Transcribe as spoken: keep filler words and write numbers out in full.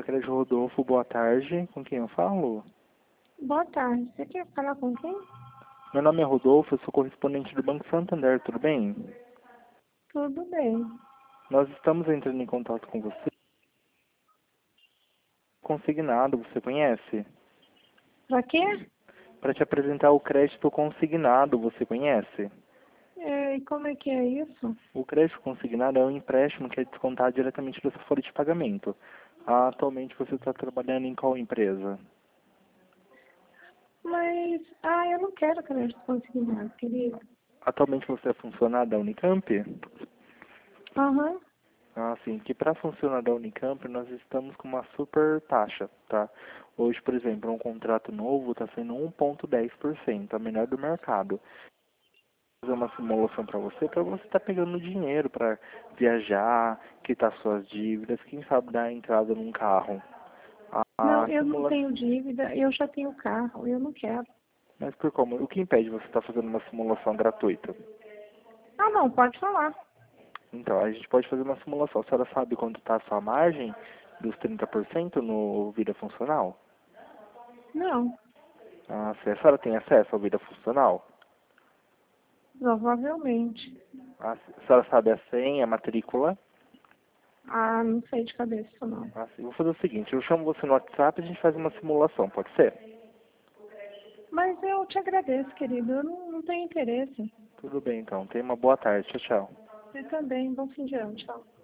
Crédito Rodolfo, boa tarde. Com quem eu falo? Boa tarde. Você quer falar com quem? Meu nome é Rodolfo, eu sou correspondente do Banco Santander, tudo bem? Tudo bem. Nós estamos entrando em contato com você. Consignado, você conhece? Pra quê? Para te apresentar o crédito consignado, você conhece? É, e como é que é isso? O crédito consignado é um empréstimo que é descontado diretamente da sua folha de pagamento. Atualmente você está trabalhando em qual empresa? Mas, ah, eu não quero crédito consignado, querido. Atualmente você é funcionário da Unicamp? Aham. Ah, sim, que para funcionar da Unicamp nós estamos com uma super taxa, tá? Hoje, por exemplo, um contrato novo está sendo um vírgula dez por cento, a melhor do mercado. Vou fazer uma simulação para você, para você estar pegando dinheiro para viajar, quitar suas dívidas, quem sabe dar entrada num carro. A, Não, a eu não simulação, tenho dívida, eu já tenho carro, eu não quero. mas por como? O que impede você estar fazendo uma simulação gratuita? Ah, não, pode falar. Então, a gente pode fazer uma simulação. A senhora sabe quanto está a sua margem dos trinta por cento no Vida Funcional? Não, Ah, se a senhora tem acesso ao Vida Funcional? provavelmente. Ah, a senhora sabe a senha, a matrícula? Ah, não sei de cabeça, não. Ah, sim. Vou fazer o seguinte, eu chamo você no WhatsApp e a gente faz uma simulação, pode ser? Mas eu te agradeço, querido, eu não, não tenho interesse. Tudo bem, então. Tenha uma boa tarde. Tchau, tchau. Você também, bom fim de ano, tchau.